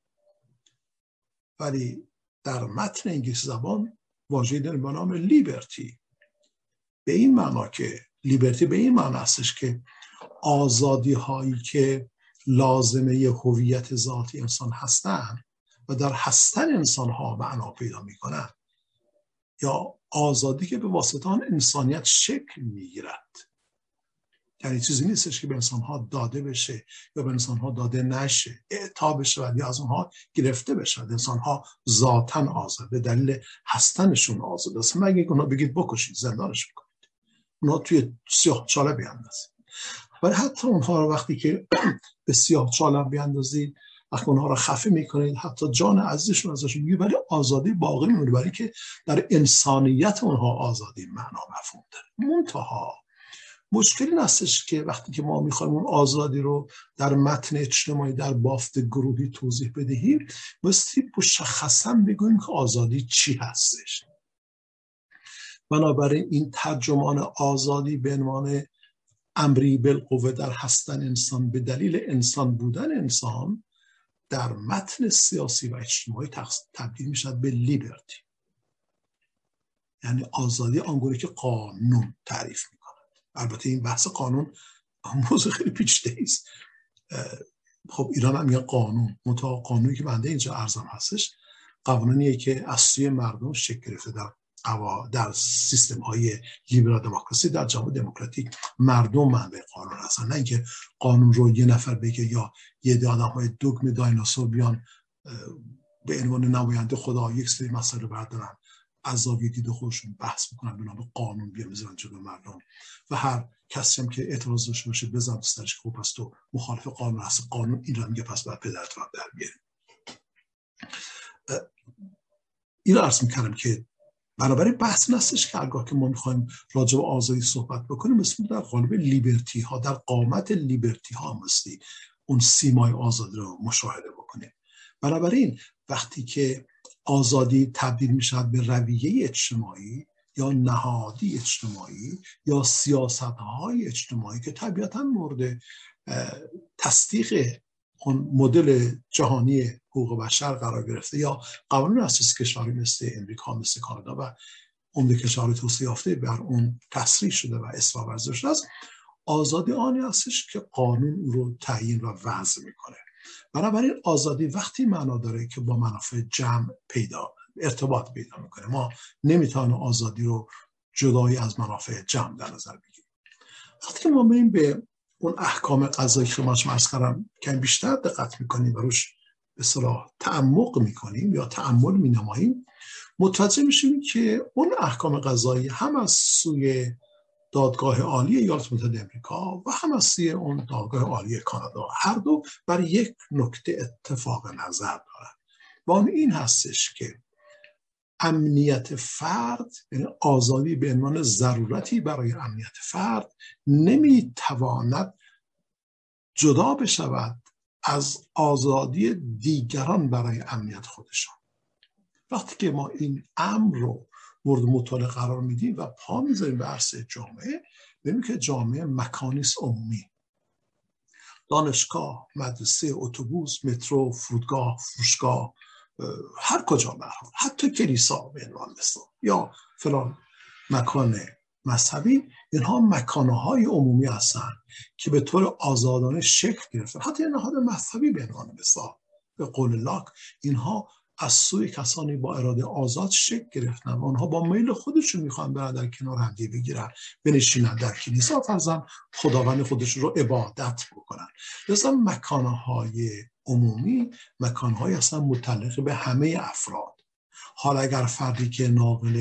ولی در متن انگلیسی زبان واژه‌ای داریم به نام لیبرتی. به این معنا که لیبرتی به این معنی هستش که آزادی هایی که لازمه هویت ذاتی انسان هستند و در هستن انسان ها معنا پیدا می کنند، یا آزادی که به واسطه آن انسانیت شکل می گیرد. یعنی چیزی نیستش که به انسان ها داده بشه یا به انسان ها داده نشه، اعطا بشه یا از اونها گرفته بشه. انسان ها ذاتاً آزاد، به دلیل هستنشون آزاد است. مگه اونها بگید بکشید، زندانش بکنید، اونها توی سیاه‌چاله بیاندازید. ولی حتی اونها رو وقتی که به سیاه‌چاله بیاندازید، وقتی اونها رو خفه میکنید، حتی جان عزیزشون ازشون میگیرید، ولی آزادی باقی میمونه، برای که در انسانیت اونها آزادی معنا مفهوم داره. منتها مشکلی این هستش که وقتی که ما میخوایم اون آزادی رو در متن اجتماعی، در بافت گروهی توضیح بدهیم، بایستی مشخصاً بگوییم که آزادی چی هستش. بنابراین این ترجمان آزادی به عنوان امری بالقوه در هستن انسان به دلیل انسان بودن انسان در متن سیاسی و اجتماعی تبدیل میشه به لیبرتی، یعنی آزادی آنگونه که قانون تعریف میکنه. البته این بحث قانون موضوع خیلی پیچیده است. خب ایران هم میگه قانون، منتها قانونی که بنده اینجا عرضم هستش قانونیه که از سوی مردم شکل گرفته در سیستم های لیبرال دموکراسی، در جامعه دموکراتیک مردم منبع قانون هستن، نه اینکه قانون رو یه نفر بگه یا یه آدم های دوگم دایناسور بیان به عنوان نماینده خدا یک سری مسائل بردارن، از زاویه دید خودشون بحث میکنن به نام قانون بیان بزنن جلوی مردم و هر کسی هم که اعتراض داشته باشه بزن تو سرش که پس تو مخالف قانون هست، قانون این رو میگه پس باید پدرت رو در بیاری. این رو عرض میکنم که بنابراین بحث نستش که هرگاه که ما میخوایم راجع به آزادی صحبت بکنیم مثل در قالب لیبرتی ها، در قامت لیبرتی ها مستی اون سیمای آزادی رو مشاهده بکنیم. بنابراین وقتی که آزادی تبدیل میشه به رویه اجتماعی یا نهادی اجتماعی یا سیاست‌های اجتماعی که طبیعتاً مورد تصدیق اون مدل جهانی حقوق بشر قرار گرفته یا قوانین اساسی کشورهای مثل امریکا، مثل کانادا و عمده کشورهای توسعه یافته بر اون تصریح شده و اصلاح ورزیده شده است، آزادی آنی هستش که قانون رو تعیین و وضع میکنه. بنابراین آزادی وقتی معنا داره که با منافع جمع ارتباط پیدا میکنه. ما نمیتونیم آزادی رو جدایی از منافع جمع در نظر بگیریم. وقتی ما بریم به اون احکام قضایی که ما عرض کردم که بیشتر دقت میکنیم و روش به اصطلاح تعمق میکنیم یا تأمل مینماییم، متوجه میشیم که اون احکام قضایی هم از سوی دادگاه عالی ایالات متحده آمریکا و هم از سوی اون دادگاه عالی کانادا هر دو بر یک نکته اتفاق نظر دارند و اون این هستش که امنیت فرد، یعنی آزادی به عنوان ضرورتی برای امنیت فرد، نمیتواند جدا بشود از آزادی دیگران برای امنیت خودشان. وقتی که ما این امر رو مورد مطالعه قرار میدیم و پا میذاریم به عرصه جامعه، ببینیم که جامعه مکانیست عمومی، دانشگاه، مدرسه، اتوبوس، مترو، فرودگاه، فروشگاه، هر کجا برخورد، حتی کلیسا به عنوان مثال یا فلان مکان مذهبی، اینها مکانهای عمومی هستند که به طور آزادانه شکل گرفتن. حتی نهاد مذهبی به عنوان مثال به قول لاک، اینها از سوی کسانی با اراده آزاد شکل گرفتن و آنها با میل خودشون میخوان برن در کنار همدیگه بگیرن، بنشینن در کلیسا، فرضاً خداوند خودشون رو عبادت بکنن. لذا مکانهای عمومی مکانهایی هستن متعلق به همه افراد. حالا اگر فردی که ناقل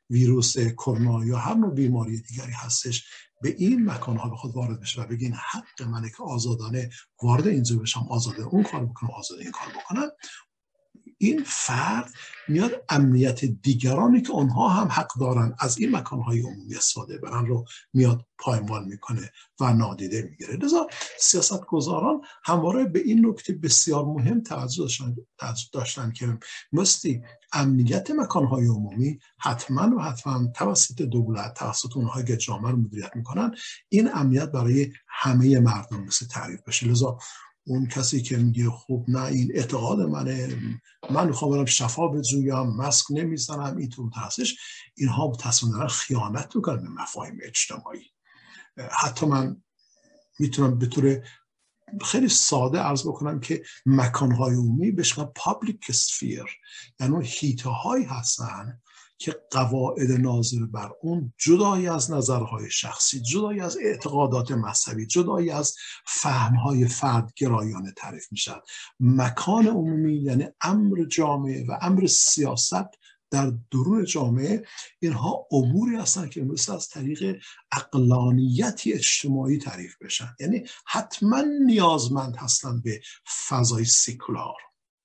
ویروس کرونا یا هر نوع بیماری دیگری هستش به این مکانها به خود وارد بشه و بگه این حق منه که آزادانه وارد اینجا بشم، آزاده اون کار بکنم، آزاده این کار بکنم، این فرد میاد امنیت دیگرانی که اونها هم حق دارن از این مکانهای عمومی استفاده برن رو میاد پایمال میکنه و نادیده میگیره. لذا سیاستگزاران همواره به این نکته بسیار مهم توجه داشتن که مستی امنیت مکانهای عمومی حتما توسط دولت، توسط اونهایی که جامعه رو مدیریت میکنن، این امنیت برای همه مردم مثل تعریف بشه. لذا اون کسی که میگه خب نه این اعتقاد منه، من میخوام برم شفا بجویم، ماسک نمیزنم، این طور هستش، اینها تصمیم دارن خیانت میکنن به مفاهیم اجتماعی. حتی من میتونم به طور خیلی ساده عرض بکنم که مکانهای عمومی بهش میگن پابلیک اسفیر، یعنی اون حیطه هایی هستن که قواعد ناظر بر اون جدای از نظرهای شخصی، جدای از اعتقادات مذهبی، جدای از فهمهای فردگرایانه تعریف میشن. مکان عمومی یعنی امر جامعه و امر سیاست در درون جامعه، اینها اموری هستن که مثل از طریق عقلانیتی اجتماعی تعریف بشن، یعنی حتما نیازمند هستن به فضای سکولار،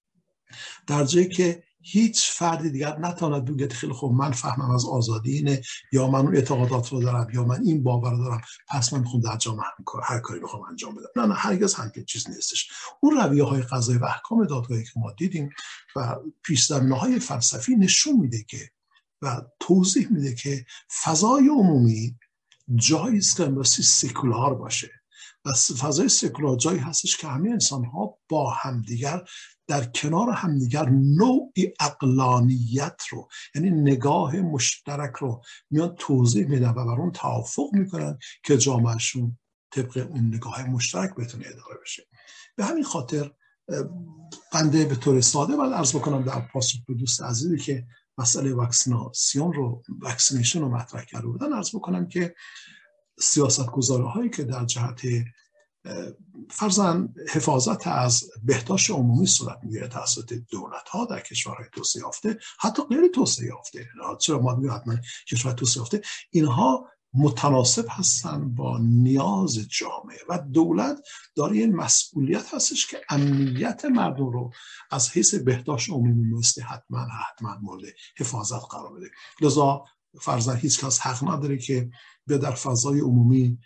در جایی که هیچ فرد دیگر نتواند بگه خیلی خوب من فهمم از آزادی اینه، یا من اون اعتقادات رو دارم، یا من این باور رو دارم، پس من میخوام در جامعه هر کاری بخوام انجام بدم. نه هرگز همچین چیز نیستش. اون رویه های قضایی و احکام دادگاهی که ما دیدیم و پیش‌زمینه‌های فلسفی نشون میده که و توضیح میده که فضای عمومی جایی است که بایستی سکولار باشه و فضای سکولار جایی هستش که همه انسان‌ها با همدیگر در کنار همدیگر نوعی عقلانیت رو، یعنی نگاه مشترک رو میان توضیح میدن و بر اون توافق میکنن که جامعهشون طبق اون نگاه مشترک بتونه اداره بشه. به همین خاطر بنده به طور ساده باید عرض بکنم در پاسخ به دوست عزیزی که مسئله واکسینیشن رو مطرح کرده بودن، عرض بکنم که سیاستگزارهایی که در جهت فرضاً حفاظت از بهداشت عمومی صورت میگیره توسط دولت‌ها در کشورهای توسعه یافته، حتی غیر توسعه یافته، چرا ما میگیم حتما کشورهای توسعه یافته، اینها متناسب هستن با نیاز جامعه و دولت داره این مسئولیت هستش که امنیت مردم رو از حیث بهداشت عمومی مثل حتما مورد حفاظت قرار بده. لذا فرضاً هیچ کس حق نداره که به در فضای عمومی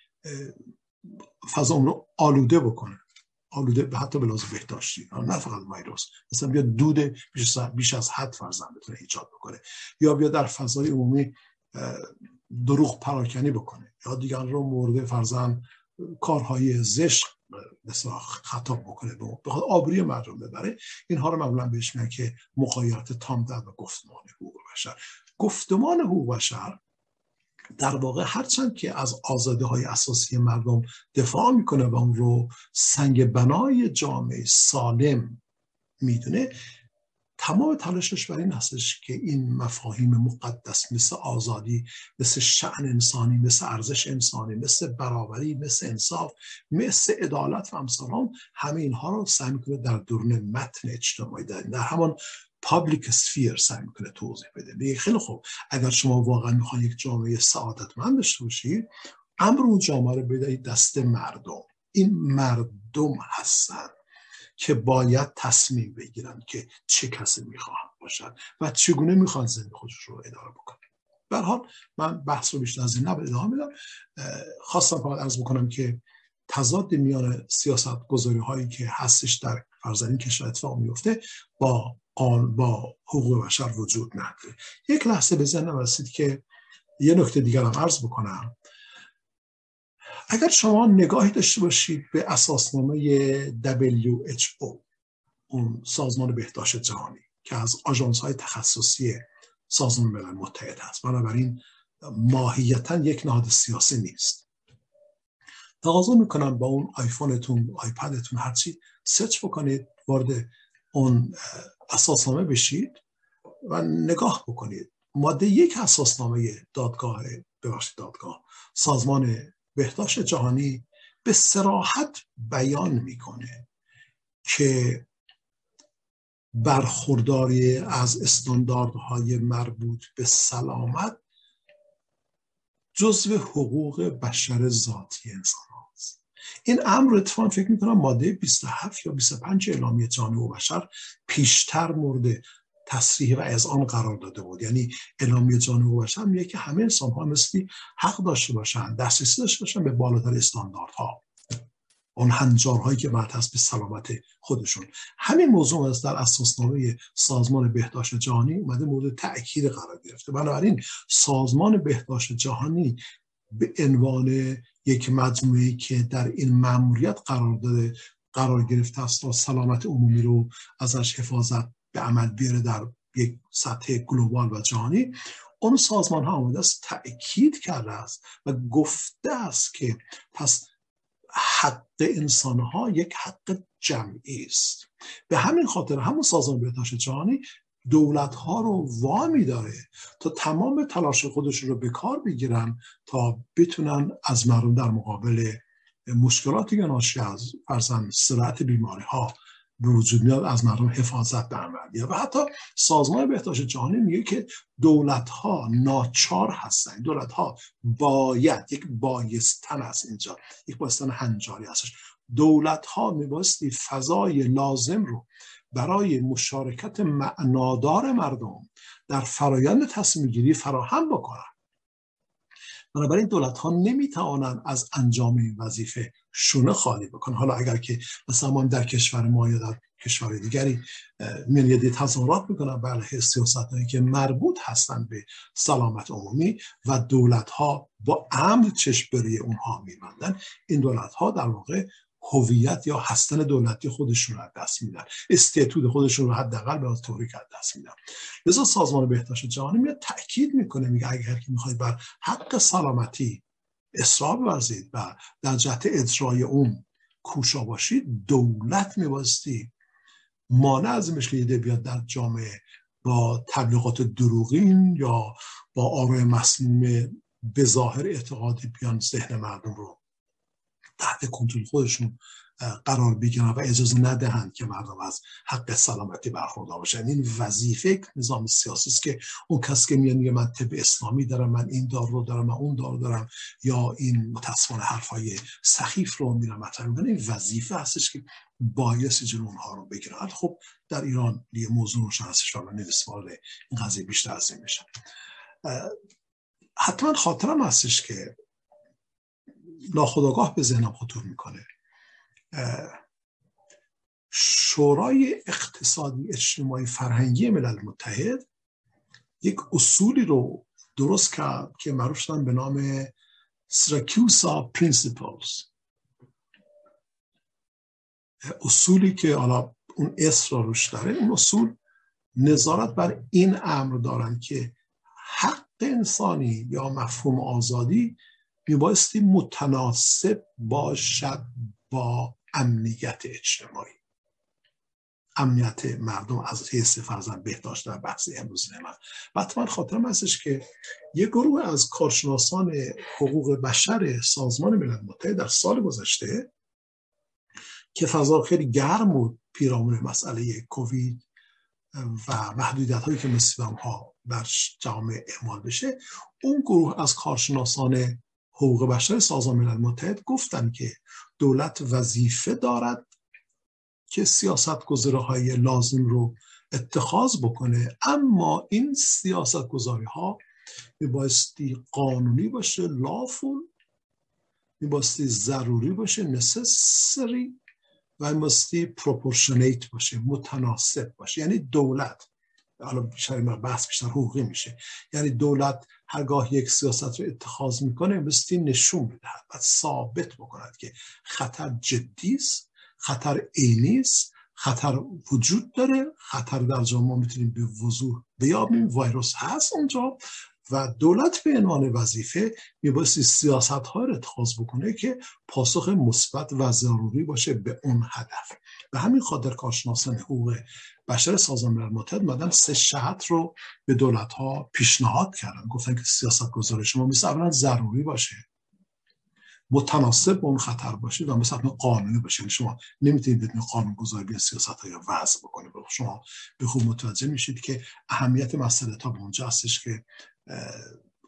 فضا اون رو آلوده بکنه، آلوده حتی به لحاظ بهداشتی، نه فقط ویروس، مثلا بیا دود بیش از حد فرضاً بتونه ایجاد بکنه، یا بیا در فضای عمومی دروغ پراکنی بکنه، یا دیگران رو مورد فرضاً کارهای زشت مثلا خطاب بکنه، به خاطر آبروی مردم ببره. اینها رو معمولا بهش میگن که مخایرت تام در گفتمان حقوق بشر. گفتمان حقوق بشر در واقع هرچند که از آزادی‌های اساسی مردم دفاع میکنه و اون رو سنگ بنای جامعه سالم میدونه، تمام تلاشش بر این هستش که این مفاهیم مقدس مثل آزادی، مثل شأن انسانی، مثل ارزش انسانی، مثل برابری، مثل انصاف، مثل عدالت و امثال همه اینها رو سعی میکنه در درون متن اجتماعی در همان پابلیک اسفیر سعی میکنه توضیح بده. میگه خیلی خوب، اگر شما واقعا میخواین یک جامعه سعادتمند داشته باشید، امر اون جامعه رو بدهید دست مردم. این مردم هستن که باید تصمیم بگیرن که چه کسی میخواهند باشن و چگونه میخوان زندگی خودش رو اداره بکنن. به هر حال من بحث رو بیشتر از این ادامه میدم. خواستم فقط عرض بکنم که تضاد میان سیاست گذاری هایی که هستش در فرضاً کشور اتفاق میفته با حقوق بشر وجود نداره. یک لحظه به ذهنم رسید که یه نکته دیگر هم عرض بکنم. اگر شما نگاهی داشته باشید به اساسنامه WHO، اون سازمان بهداشت جهانی که از آژانس‌های تخصصی سازمان ملل متحد هست، بنابراین ماهیتاً یک نهاد سیاسی نیست، تقاضا میکنم با اون آیفونتون، آیپدتون، هرچی سرچ بکنید، وارد اون اساسنامه بشید و نگاه بکنید. ماده 1 اساسنامه دادگاه سازمان بهداشت جهانی به صراحت بیان میکنه که برخورداری از استانداردهای مربوط به سلامت جزو حقوق بشر ذاتی انسان هاست. این امر اتفاقا فکر میکنم ماده 27 یا 25 اعلامیه جهانی حقوق بشر پیشتر مورد تصریح و اذعان قرار داده بود. یعنی اعلامیه جهانی حقوق بشر میگه که همه انسان ها مثلی حق داشته باشند، دسترسی داشته باشند به بالاتر استانداردها، اون هنجارهایی که مرتبط به سلامت خودشون. همین موضوع است در اساسنامه سازمان بهداشت جهانی اومده مورد تأکید قرار گرفته. بنابراین سازمان بهداشت جهانی به عنوان یک مجموعه‌ای که در این مأموریت قرار گرفته است تا سلامت عمومی رو ازش حفاظت به عمل بیاره در یک سطح گلوبال و جهانی، اون سازمان ها آمده است تأکید کرده است و گفته است که پس حق انسان ها یک حق جمعی است. به همین خاطر همون سازمان بهداشت جهانی دولت ها رو وامی داره تا تمام تلاش خودشون رو به کار بگیرن تا بتونن از مردم در مقابل مشکلاتی که ناشی از فرضاً سرعت بیماری ها به وجود میاد از مردم حفاظت به عمل بیاره. و حتی سازمان بهداشت جهانی میگه که دولت ها ناچار هستن، دولت ها باید، یک بایستن است اینجا، یک بایستن هنجاری هستش، دولت ها میبایستی فضای لازم رو برای مشارکت معنادار مردم در فرایند تصمیم گیری فراهم بکنن. بنابراین دولت ها نمیتوانند از انجام این وظیفه شونه خالی بکنن. حالا اگر که مثلا در کشور ما یا در کشور دیگری میلیدی تظاهرات میکنن بر علیه سیاست‌هایی که مربوط هستند به سلامت عمومی و دولت ها با امر چشم بروی اونها میبندن، این دولت ها در واقع هویت یا هستن دولتی خودشون رو از دست میدن، استعداد خودشون رو حداقل به طوری که از دست میدن. لذا سازمان بهداشت جهانی میاد تاکید میکنه، میگه اگر که میخواید بر حق سلامتی اصرار بورزید و در جهت اجرای اون کوشا باشید، دولت میبایستی مانع از این بشه که بیاد در جامعه با تبلیغات دروغین یا با آراء مسموم به ظاهر اعتقادی بیان ذهن مردم رو تحت کنترل خودشون قرار بگیرن و اجازه ندهند که مردم از حق سلامتی برخوردار باشن. این وظیفه نظام سیاسی است که اون کسی که میگه من طب اسلامی دارم، من این دارو رو دارم، من اون دارو دارم، یا این متاسفانه حرفای سخیف رو میرن مطرح میکنن، این وظیفه هستش که بایستی جلوی اونها رو بگیرن. خب در ایران یه موضوع روشن هستش و نویسوار این قضیه بیشتر از این میشن. حتما خاطرم هستش که ناخودآگاه به ذهنم خطور میکنه، شورای اقتصادی اجتماعی فرهنگی ملل متحد یک اصولی رو درست کرد که معروف شدن به نام سیراکیوسا پرینسیپلز، اصولی که حالا اون اسم رو روش داره. اون اصول نظارت بر این امر دارن که حق انسانی یا مفهوم آزادی میبایستی متناسب باشد با امنیت اجتماعی، امنیت مردم از حیث فرضاً بهداشت در بحث امروز من. حتما خاطرم هستش که یک گروه از کارشناسان حقوق بشر سازمان ملل متحد در سال گذشته که فضا خیلی گرم بود پیرامون مسئله کووید و محدودیت هایی که مثل ها در جامعه اعمال بشه، اون گروه از کارشناسان حقوق بشر سازمان ملل متحد گفتن که دولت وظیفه دارد که سیاست‌گذاری‌های لازم رو اتخاذ بکنه، اما این سیاست‌گذاری‌ها میبایستی قانونی باشه، lawful، میبایستی ضروری باشه، necessary، و میبایستی proportionate باشه، متناسب باشه. یعنی دولت، حالا بحث بیشتر حقوقی میشه، یعنی دولت هرگاه یک سیاست رو اتخاذ میکنه میبایستی نشون بدهد و ثابت بکند که خطر جدی است، خطر عینی است، خطر وجود داره، خطر در جامعه میتونیم به وضوح بیابیم، ویروس هست اونجا، و دولت به عنوان وظیفه میبایستی سیاست‌ها رو اتخاذ بکنه که پاسخ مثبت و ضروری باشه به اون هدف. به همین خاطر کارشناسان حقوق بشر سازمان ملل متحد مدن 3 شرط رو به دولت‌ها پیشنهاد کردن. گفتن که سیاست‌گذاری شما مثل اولا ضروری باشه، متناسب با اون خطر باشید و مثلا قانونی باشه. شما نمیتونید بدون قانون‌گذاری بیان سیاست‌ها یا وضع بکنید. شما به خوب متوجه میشید که اهمیت مسئله تا به اونجا هستش که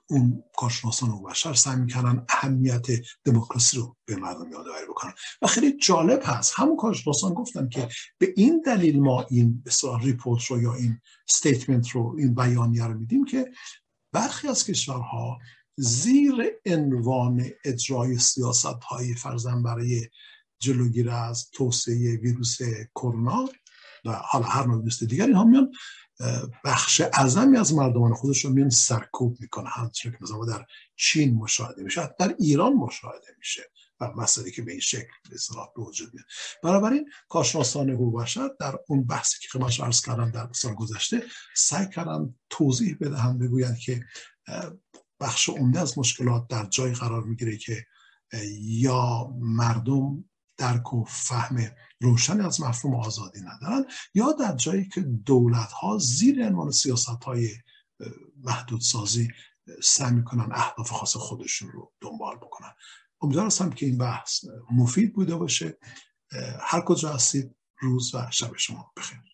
اون کارشناسان حقوق بشر سعی میکنن اهمیت دموکراسی رو به مردم یادآوری بکنن و خیلی جالب هست همون کارشناسان گفتن که به این دلیل ما این بسیار ریپورت رو یا این استیتمنت رو این بیانیه رو میدیم که برخی از کشورها زیر عنوان اجرای سیاست‌های فرضاً برای جلوگیری از توسعه ویروس کرونا و حالا هر نوع ویروس دیگری ها میان بخش اعظمی از مردمان خودش رو میان سرکوب میکنه، همونطور که مثلا در چین مشاهده میشه، در ایران مشاهده میشه و مسئله که به این شکل به اصطلاح به وجود میاد. بنابراین کارشناسان حقوق بشر در اون بحثی که خدمتتون عرض کردم در سال گذشته سعی کردن توضیح بدهند، بگویند که بخش عمده از مشکلات در جای قرار میگیره که یا مردم درک و فهم روشنی از مفهوم آزادی ندارن یا در جایی که دولت‌ها زیر عنوان سیاست‌های محدودسازی سعی میکنن اهداف خاص خودشون رو دنبال بکنن. امیدوار هستم که این بحث مفید بوده باشه. هر کجا هستید روز و شب شما بخیر.